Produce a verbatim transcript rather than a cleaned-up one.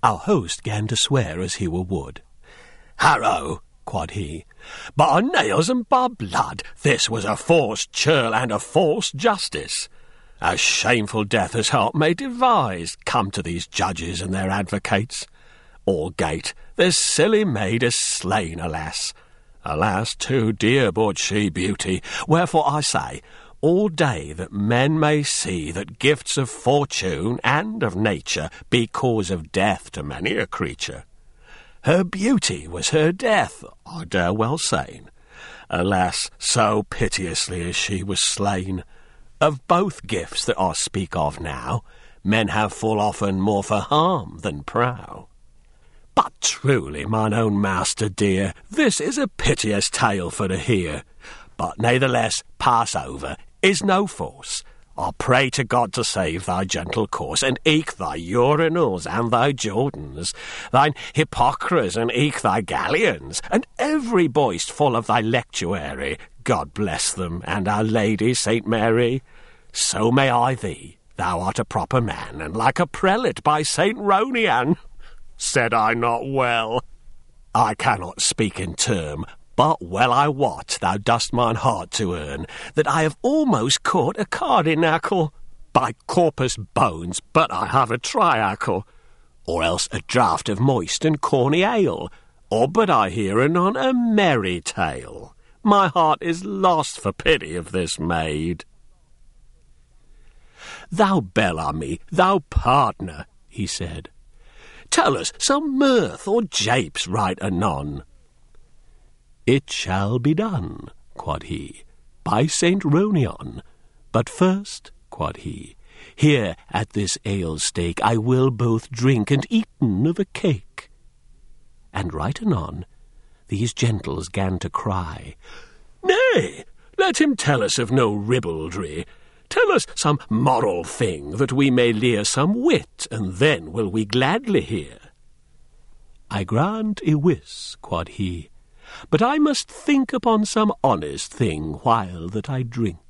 Our host gan to swear as he were wood. "Harrow," quod he, "by nails and by blood, this was a forced churl and a forced justice. A shameful death as heart may devise come to these judges and their advocates. Aldgate, this silly maid is slain, alas. Alas, too dear bought she beauty, wherefore I say, all day that men may see that gifts of fortune and of nature be cause of death to many a creature. Her beauty was her death, I dare well say. Alas, so piteously as she was slain. Of both gifts that I speak of now, men have full often more for harm than prow. But truly, mine own master dear, this is a piteous tale for to hear. But natheless, pass over, is no force. I pray to God to save thy gentle course, and eke thy urinals and thy Jordans, thine Hippocras and eke thy galleons, and every boist full of thy lectuary. God bless them, and our Lady Saint Mary. So may I thee, thou art a proper man, and like a prelate by Saint Ronian. Said I not well? I cannot speak in term, but well I wot thou dost mine heart to earn, that I have almost caught a cardinacle. By corpus bones, but I have a triacle, or else a draught of moist and corny ale, or but I hear anon a merry tale. My heart is lost for pity of this maid. Thou Bellamy, thou partner, he said, tell us some mirth or japes right anon. It shall be done, quod he, by Saint Ronion. But first, quod he, here at this ale stake I will both drink and eaten of a cake. And right anon these gentles gan to cry, Nay, let him tell us of no ribaldry. Tell us some moral thing, that we may lear some wit, and then will we gladly hear. I grant a wis, quod he, but I must think upon some honest thing while that I drink.